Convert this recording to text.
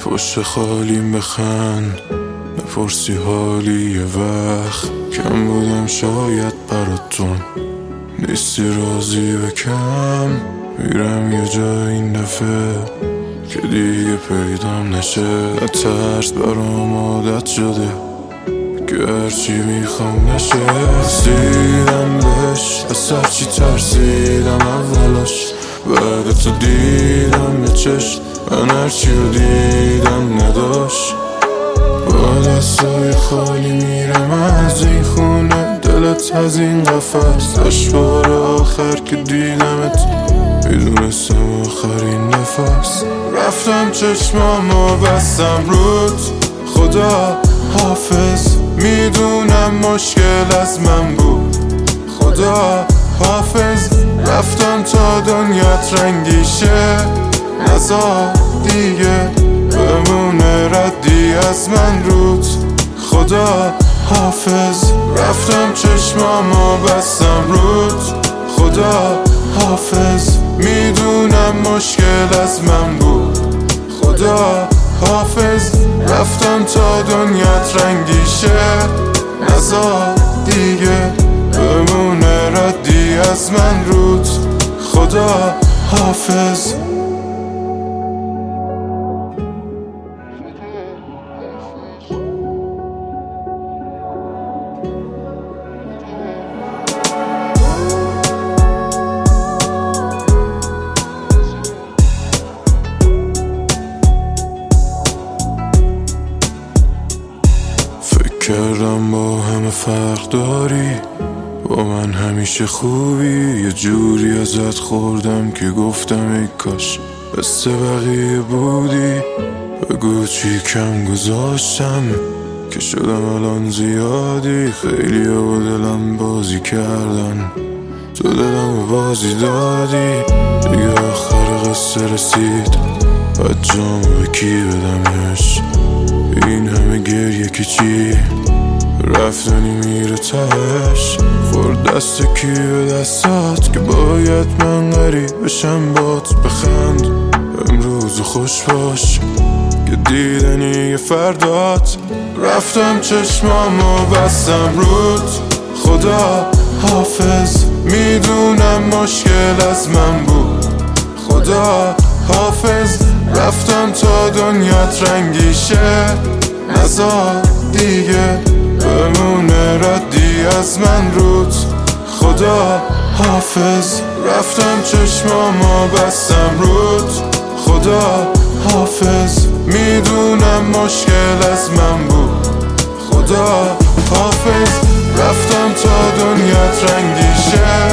پشت خالیم بخند، نپرسی حالی یه وقت. کم بودم شاید براتون، نیستی راضی بکم. میرم یه جا این دفعه که دیگه پیدام نشه. نترس برام عادت شده که هرچی میخوام نشه. رسیدم بهش، از هرچی ترسیدم اولش. بعد تو دیدم یه چشم، من هرچی رو دیدم نداشت. با دستای خالی میرم از این خونه، دلت از این قفص. بار آخر که دیدمت میدونستم آخرین نفس. رفتم چشمامو بستم رود، خدا حافظ. میدونم مشکل از من بود، خدا حافظ. رفتم تا دنیات رنگی شه، نزار دیگه بمونه ردی از من رود، خدا حافظ. رفتم چشمامو بستم رود، خدا حافظ. میدونم مشکل از من بود، خدا حافظ. رفتم تا دنیات رنگی شه، نزار دیگه بمونه ردی از من رود، خدا حافظ. کردم با همه فرق داری، با من همیشه خوبی. یه جوری ازت خوردم که گفتم ای کاش مثل بقیه بودی. بگو چی کم گذاشتم که شدم الان زیادی. خیلی با دلم بازی کردن، تو دلم بازی دادی. دیگه آخر قصه رسید، باید جامو به کی بدمش. این همه گریه که چی، رفتنی میره تهش. خورد دست کی به دستات که باید من غریب بشم بات. بخند امروز خوش باش که دیدنی یه فردات. رفتم چشمامو بستم رود، خدا حافظ. میدونم مشکل از من بود، خدا حافظ. رفتم تا دنیات رنگی شه، نزار دیگه بمونه ردی از من رود، خدا حافظ. رفتم چشمامو بستم رود، خدا حافظ. میدونم مشکل از من بود، خدا حافظ. رفتم تا دنیات رنگی شه،